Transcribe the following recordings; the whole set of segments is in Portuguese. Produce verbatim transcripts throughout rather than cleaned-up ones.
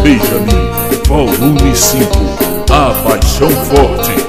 Benjamin, volume cinco, A Paixão Forte.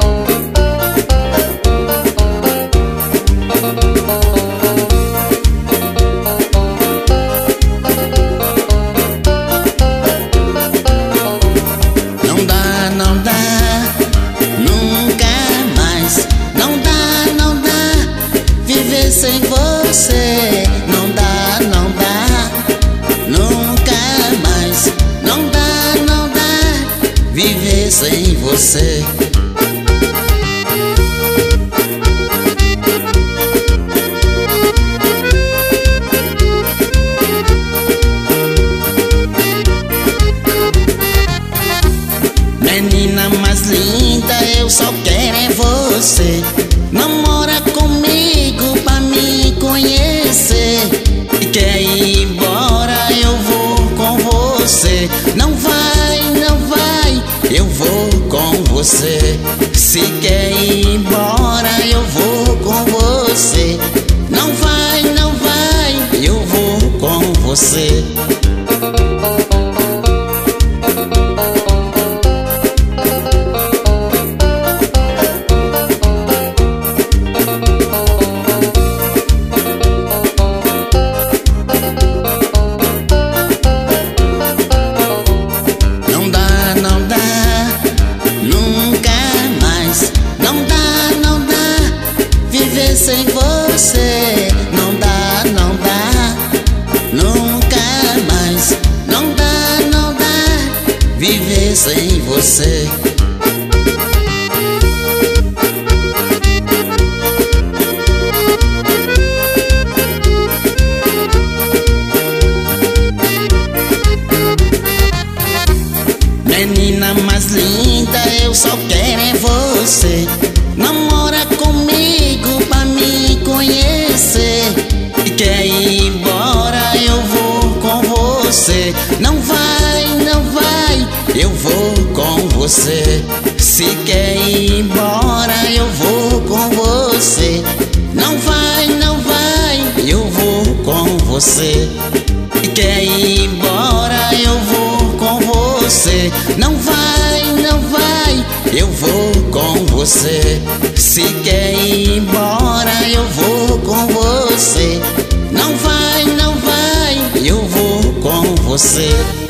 Não dá, não dá, nunca mais. Não dá, não dá, viver sem você. Não dá, não dá, nunca mais. Não dá, não dá, viver sem você. Menina mais linda, eu só quero é você. Namora comigo pra me conhecer. E quer ir embora, eu vou com você. Não vai, não vai, eu vou com você. Se quer ir embora, eu vou com você. Não vai, não vai, eu vou com você. Sem você, não dá, não dá, nunca mais. Não dá, não dá, viver sem você. Menina mais linda, eu só quero é você. Namora comigo pra me conhecer. E quer ir embora, eu vou com você. Não vai, não vai, eu vou com você. Se quer ir embora, eu vou com você. Não vai, não vai, eu vou com você. E quer ir embora, eu vou com você. Não vai, não vai, eu vou com você. Se quer ir embora, eu vou com você. Não vai, não vai, eu vou com você.